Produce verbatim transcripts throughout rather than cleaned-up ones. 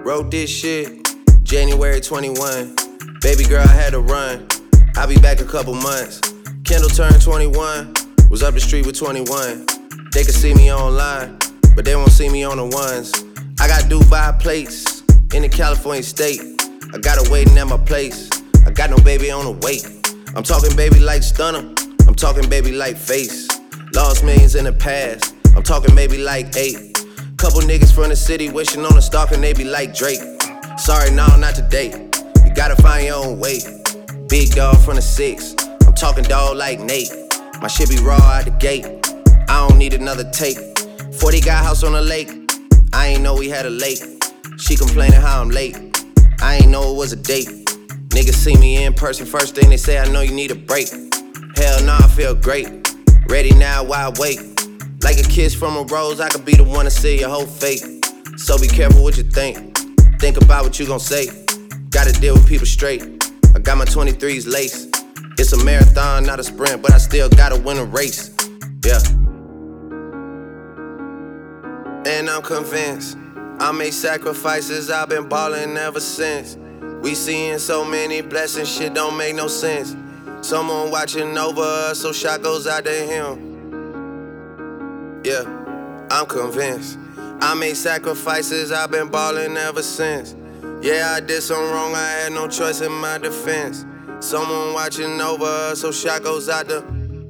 Wrote this shit, January twenty-one. Baby girl, I had to run. I'll be back a couple months. Kendall turned twenty-one. Was up the street with twenty-one. They could see me online, but they won't see me on the ones. I got Dubai plates in the California state. I got her waiting at my place. I got no baby on the wait. I'm talking baby like Stunner. I'm talking baby like Face. Lost millions in the past. I'm talking baby like eight. Couple niggas from the city wishing on a stalk and they be like Drake. Sorry, no, not today. You gotta find your own way. Big dog from the six. I'm talking dog like Nate. My shit be raw out the gate. I don't need another tape. forty got house on the lake. I ain't know we had a lake. She complaining how I'm late. I ain't know it was a date. Niggas see me in person, first thing they say, I know you need a break. Hell nah, I feel great. Ready now, why wait? Like a kiss from a rose, I could be the one to see your whole fate. So be careful what you think. Think about what you gon' say. Gotta deal with people straight. I got my twenty-threes lace. It's a marathon, not a sprint, but I still gotta win a race. Yeah. And I'm convinced I made sacrifices, I've been ballin' ever since. We seeing so many blessings, shit don't make no sense. Someone watching over us, so shot goes out to him. Yeah, I'm convinced I made sacrifices, I've been ballin' ever since. Yeah, I did something wrong, I had no choice in my defense. Someone watching over us, so shot goes out to.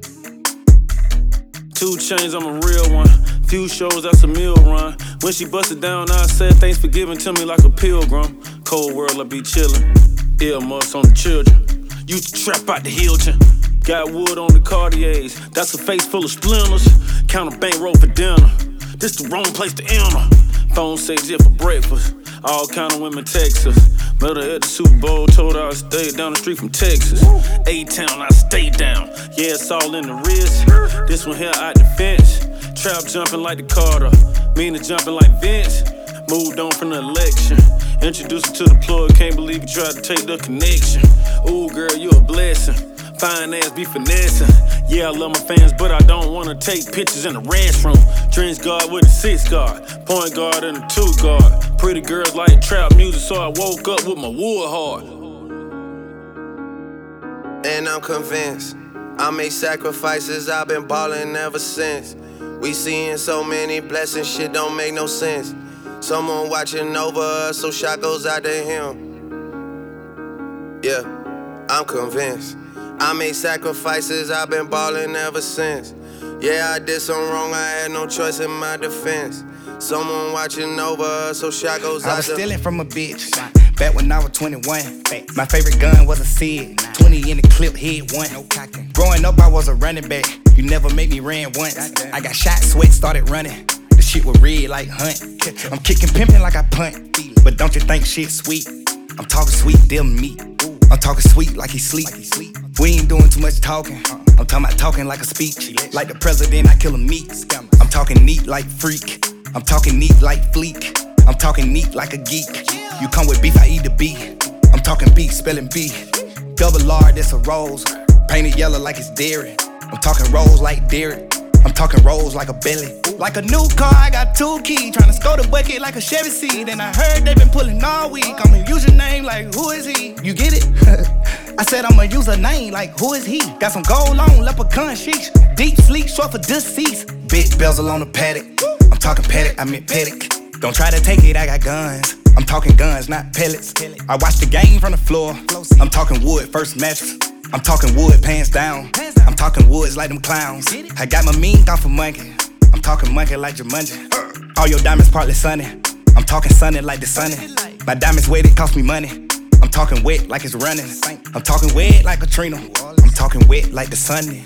Two chains, I'm a real one. Few shows, that's a meal run. When she busted down, I said thanks for giving to me like a pilgrim. Cold world, I be chillin'. Earmuffs on the children. Used to trap out the Hilton. Got wood on the Cartiers. That's a face full of splinters. Count a bankroll for dinner. This the wrong place to enter. Phone says yeah for breakfast. All kind of women text us. Met her at the Super Bowl. Told her I stayed down the street from Texas. A-Town, I stay down. Yeah, it's all in the wrist. This one here out the fence. Trap jumping like the Carter. Meaning jumping like Vince. Moved on from the election. Introduced her to the plug. Can't believe you tried to take the connection. Ooh, girl, you a blessing. Fine ass be finessing. Yeah, I love my fans, but I don't wanna take pictures in the restroom. Trench guard with a six guard. Point guard and a two guard. Pretty girls like trap music, so I woke up with my wood hard. And I'm convinced I made sacrifices, I've been ballin' ever since. We seeing so many blessings, shit don't make no sense. Someone watching over us, so shot goes out to him. Yeah, I'm convinced I made sacrifices, I've been ballin' ever since. Yeah, I did something wrong, I had no choice in my defense. Someone watching over us, so shot goes out to. I was stealing from a bitch back when I was twenty-one. My favorite gun was a Sid, twenty in the clip, hit one. Growing up, I was a running back. You never made me ran once. I got shot, sweat, started running. The shit was red like Hunt. I'm kicking, pimping like I punt. But don't you think shit sweet? I'm talking sweet, deal meat. I'm talking sweet like he sleep. We ain't doing too much talking. I'm talking about talking like a speech. Like the president, I kill him meat. I'm talking neat like freak. I'm talking neat like fleek. I'm talking neat like a geek. You come with beef, I eat the beef. I'm talking beef, spelling B. Double R, that's a rose. Painted yellow like it's dairy. I'm talking rolls like Derek. I'm talking rolls like a belly. Like a new car, I got two keys. Tryna score the bucket like a Chevy seat. And I heard they been pulling all week. I'ma use your name like, who is he? You get it? I said I'ma use a name like, who is he? Got some gold on, leprechaun sheesh. Deep sleep, short for deceased. Big bezel on the paddock. I'm talking paddock, I meant paddock. Don't try to take it, I got guns. I'm talking guns, not pellets. I watch the game from the floor. I'm talking wood, first mattress. I'm talking wood, pants down. I'm talking woods like them clowns. I got my mean off for monkey. I'm talking monkey like Jumanji. All your diamonds partly sunny. I'm talking sunny like the sunny. My diamonds wet, it cost me money. I'm talking wet like it's running. I'm talking wet like Katrina. I'm talking wet like the sunny.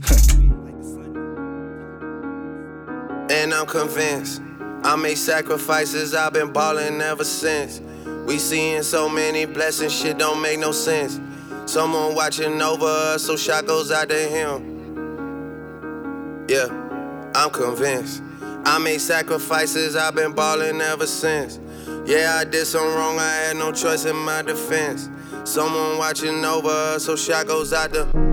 And I'm convinced I made sacrifices, I've been ballin' ever since. We seeing so many blessings, shit don't make no sense. Someone watching over us, so shot goes out to him. Yeah, I'm convinced I made sacrifices, I've been ballin' ever since. Yeah, I did something wrong, I had no choice in my defense. Someone watching over us, so shot goes out to.